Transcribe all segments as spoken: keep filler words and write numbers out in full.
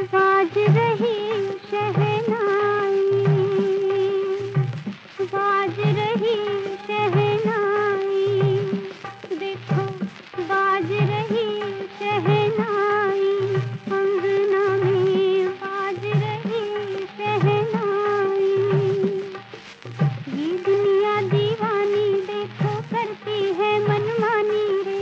बाज रही शहनाई, बाज रही शहनाई, देखो बाज रही शहनाई, अंगना में बाज रही शहनाई। ये दुनिया दीवानी देखो करती है मनमानी रे,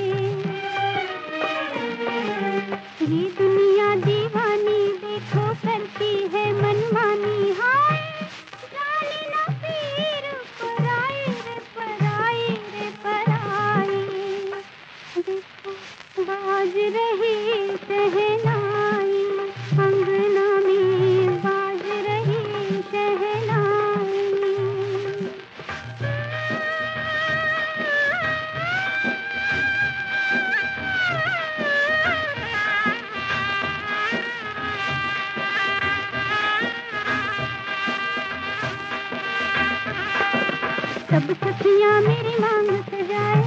ये दुनिया दीवानी देखो करती है मनमानी। हाय जाने ना पीर पराई रे पराई रे पराई, देखो बाज रही शहनाई, अंगना में बाज रही शहनाई। सब सखियां मेरी मांग सजाए,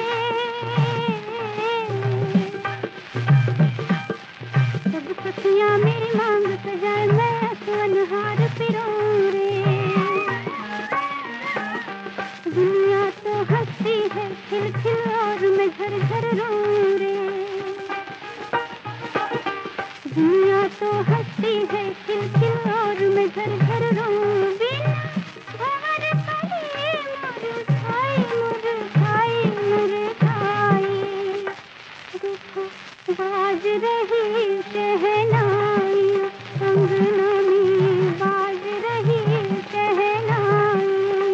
सब सखियां मेरी मांग सजाए, मैं सुनहार पिरूं रे। दुनिया तो हंसती है खिल खिल और मैं झर झर रो रे, दुनिया तो हंसती है खिल खिल और मैं झर झर रो। बिन भंवर पले मुरझाई मुरझाई मुरझाई, देखो बाज रही शहनाई, अंगना में बाज रही शहनाई।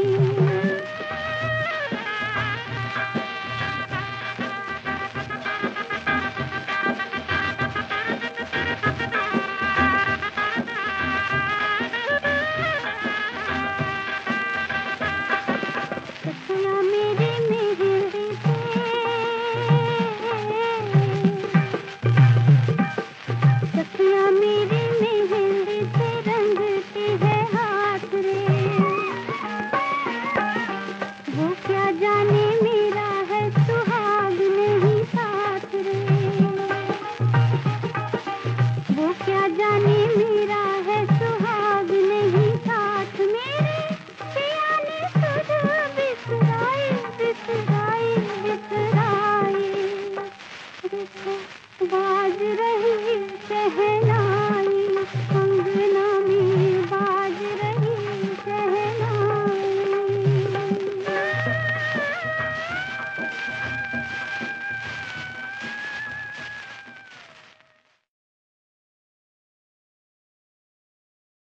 सखियां मेरी मेहंदी से, सखियां मेरी मेहंदी से रंगती है हाथ रे, वो क्या जाने मेरा है सुहाग नहीं साथ रे, वो क्या जाने मेरा